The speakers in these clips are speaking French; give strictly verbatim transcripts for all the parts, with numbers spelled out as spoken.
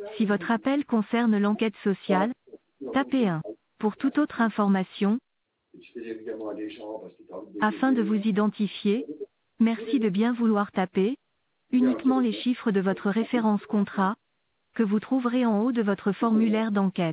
Si votre appel concerne l'enquête sociale, tapez un. Pour toute autre information, afin de vous identifier, merci de bien vouloir taper uniquement les chiffres de votre référence contrat, que vous trouverez en haut de votre formulaire d'enquête.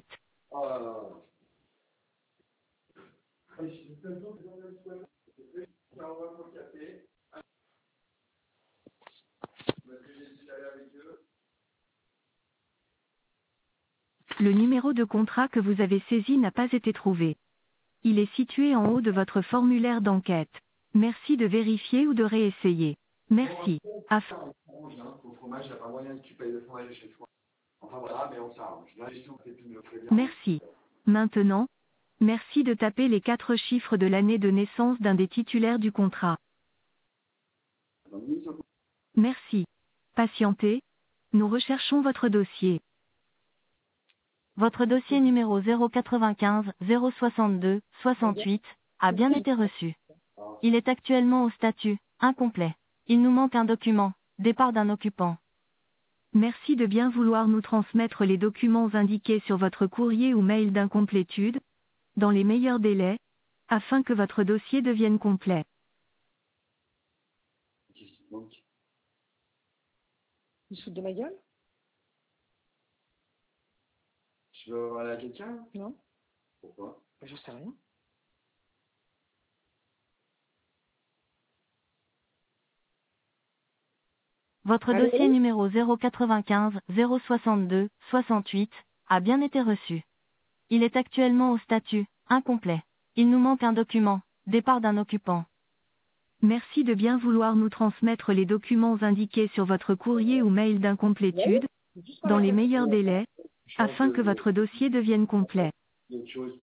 Le numéro de contrat que vous avez saisi n'a pas été trouvé. Il est situé en haut de votre formulaire d'enquête. Merci de vérifier ou de réessayer. Merci. Afin Merci. Maintenant, merci de taper les quatre chiffres de l'année de naissance d'un des titulaires du contrat. Merci. Patientez. Nous recherchons votre dossier. Votre dossier numéro zéro quatre-vingt-quinze zéro soixante-deux soixante-huit a bien été reçu. Il est actuellement au statut incomplet. Il nous manque un document, départ d'un occupant. Merci de bien vouloir nous transmettre les documents indiqués sur votre courrier ou mail d'incomplétude, dans les meilleurs délais, afin que votre dossier devienne complet. Ils se foutent de ma gueule? Tu veux parler à quelqu'un? Non. Pourquoi? Bah, je sais rien. Votre Allô? dossier numéro zéro quatre-vingt-quinze zéro soixante-deux soixante-huit a bien été reçu. Il est actuellement au statut incomplet. Il nous manque un document, départ d'un occupant. Merci de bien vouloir nous transmettre les documents indiqués sur votre courrier ou mail d'incomplétude, dans les meilleurs délais, afin que votre dossier devienne complet. Il y a autre chose.